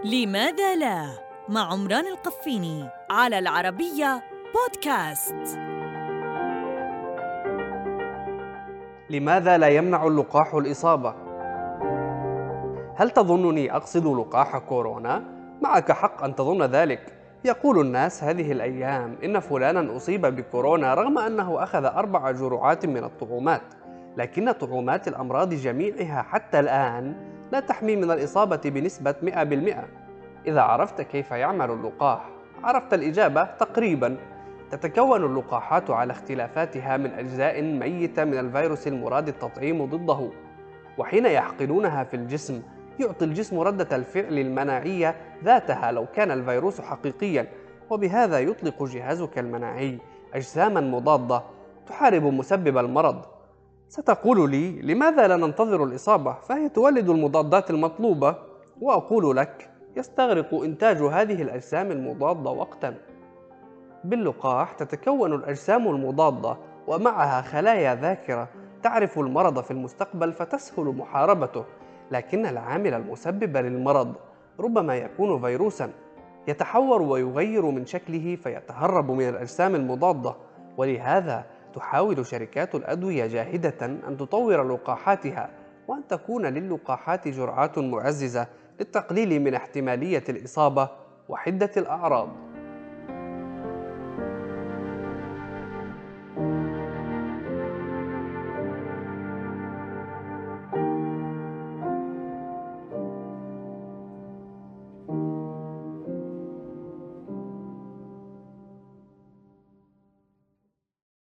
لماذا لا؟ مع عمران القفيني على العربية بودكاست. لماذا لا يمنع اللقاح الإصابة؟ هل تظنني أقصد لقاح كورونا؟ معك حق أن تظن ذلك. يقول الناس هذه الأيام إن فلانا أصيب بكورونا رغم أنه أخذ 4 جرعات من الطعومات، لكن طعومات الأمراض جميعها حتى الآن لا تحمي من الإصابة بنسبة 100%. إذا عرفت كيف يعمل اللقاح، عرفت الإجابة تقريباً. تتكون اللقاحات على اختلافاتها من أجزاء ميتة من الفيروس المراد التطعيم ضده، وحين يحقنونها في الجسم يعطي الجسم ردة الفعل المناعية ذاتها لو كان الفيروس حقيقياً، وبهذا يطلق جهازك المناعي أجساماً مضادة تحارب مسبب المرض. ستقول لي لماذا لا ننتظر الإصابة فهي تولد المضادات المطلوبة؟ وأقول لك يستغرق إنتاج هذه الأجسام المضادة وقتاً. باللقاح تتكون الأجسام المضادة ومعها خلايا ذاكرة تعرف المرض في المستقبل فتسهل محاربته، لكن العامل المسبب للمرض ربما يكون فيروساً يتحور ويغير من شكله فيتهرب من الأجسام المضادة. ولهذا تحاول شركات الأدوية جاهدة أن تطور لقاحاتها وأن تكون للقاحات جرعات معززة للتقليل من احتمالية الإصابة وحدة الأعراض.